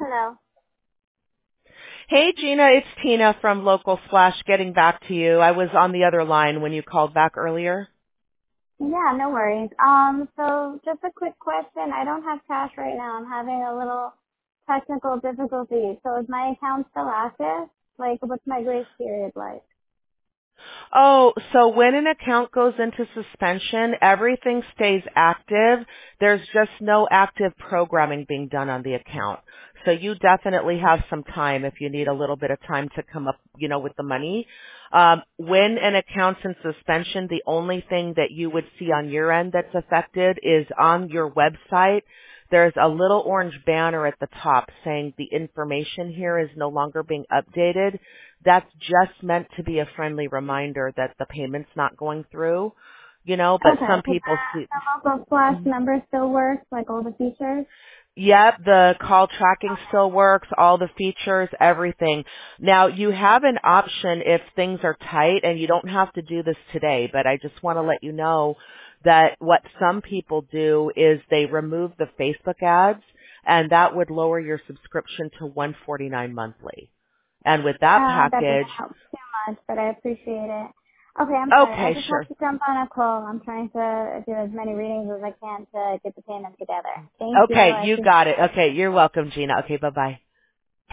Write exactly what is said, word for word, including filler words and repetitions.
Hello. Hey, Gina, it's Tina from Local Slash getting back to you. I was on the other line when you called back earlier. Yeah, no worries. Um, so just a quick question. I don't have cash right now. I'm having a little technical difficulty. So is my account still active? Like, what's my grace period like? Oh, so when an account goes into suspension, everything stays active. There's just no active programming being done on the account. So you definitely have some time if you need a little bit of time to come up, you know, with the money. Um, when an account's in suspension, the only thing that you would see on your end that's affected is on your website. There's a little orange banner at the top saying the information here is no longer being updated. That's just meant to be a friendly reminder that the payment's not going through, you know, but Okay, some so the, people see. the local flash number still works, like all the features? Yep, the call tracking still works, all the features, everything. Now, you have an option if things are tight, and you don't have to do this today, but I just want to let you know that what some people do is they remove the Facebook ads, and that would lower your subscription to one forty-nine monthly. And with that Uh, that doesn't package, help too much, but I appreciate it. Okay, I'm sorry. I okay, just have sure. to jump on a call. I'm trying to do as many readings as I can to get the payment together. Thank you. Okay, I you appreciate got it. it. Okay, you're welcome, Gina. Okay, bye-bye.